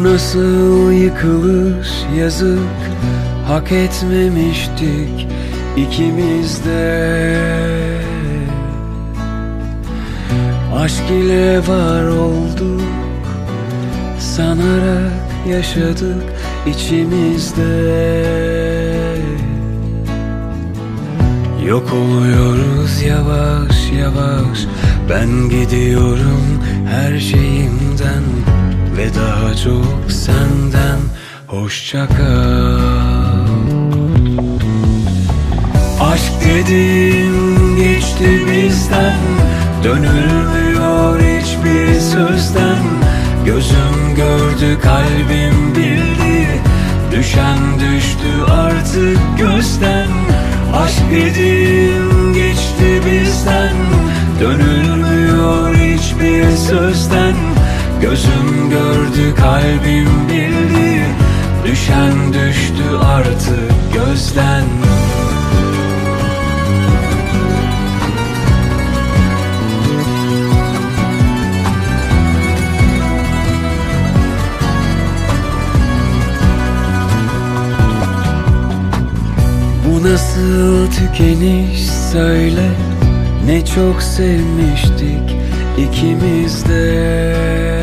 Bu nasıl yıkılış, yazık, hak etmemiştik ikimiz de. Aşk ile var olduk, sanarak yaşadık içimizde. Yok oluyoruz yavaş yavaş, ben gidiyorum her şeyimden ve daha çok senden. Hoşça kal. Aşk dediğin geçti bizden, dönülmüyor hiçbir sözden. Gözüm gördü, kalbim bildi, düşen düştü artık gözden. Aşk dediğin geçti bizden, dönülmüyor hiçbir sözden. Gözüm gördü, kalbim bildi, düşen düştü artık gözden. Bu nasıl tükeniş söyle, ne çok sevmiştik ikimiz de.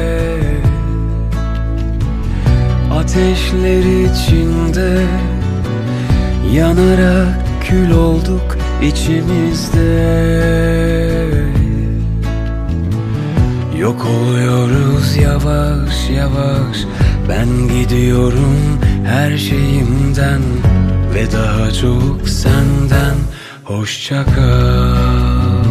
Ateşler içinde yanarak kül olduk içimizde. Yok oluyoruz yavaş yavaş, ben gidiyorum her şeyimden ve daha çok senden. Hoşça kal.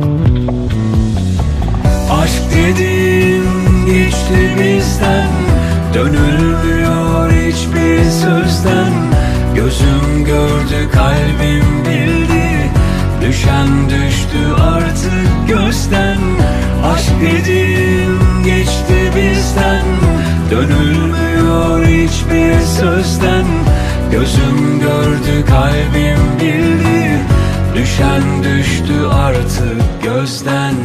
Aşk dediğin geçti bizden, dönülmüyor hiçbir sözden. Gözüm gördü, kalbim bildi, düşen düştü artık gözden. Aşk dediğin geçti bizden, dönülmüyor hiçbir sözden. Gözüm gördü, kalbim bildi, düşen düştü artık gözden.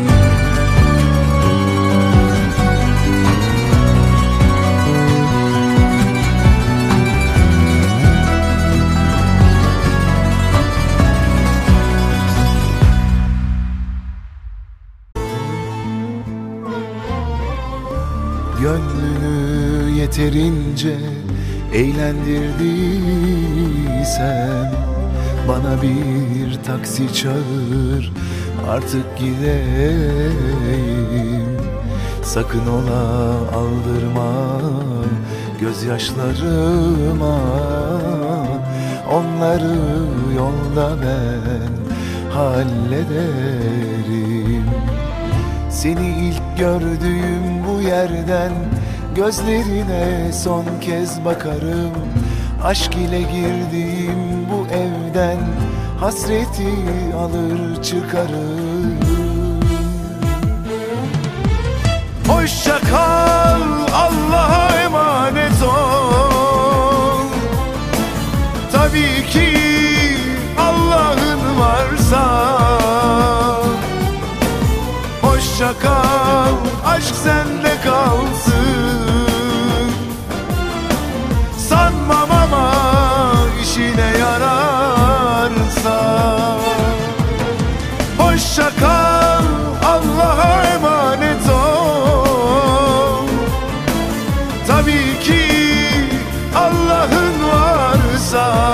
Gönlünü yeterince eğlendirdiysen, bana bir taksi çağır, artık gideyim. Sakın ola aldırma gözyaşlarıma, onları yolda ben hallederim. Seni ilk gördüğüm bu yerden gözlerine son kez bakarım. Aşk ile girdiğim bu evden hasreti alır çıkarım. Hoşça kal, Allah'a emanet ol. Tabii ki Allah'ın varsa. Hoşça kal, aşk sende kalsın. Sanmam ama işine yararsa. Hoşça kal, Allah'a emanet ol. Tabii ki Allah'ın varsa.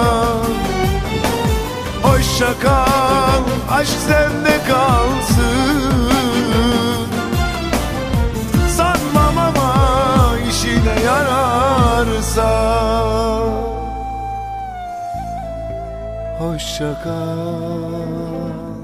Hoşça kal, aşk sende kalsın. Sanmam ama işine yararsa. Hoşça kal.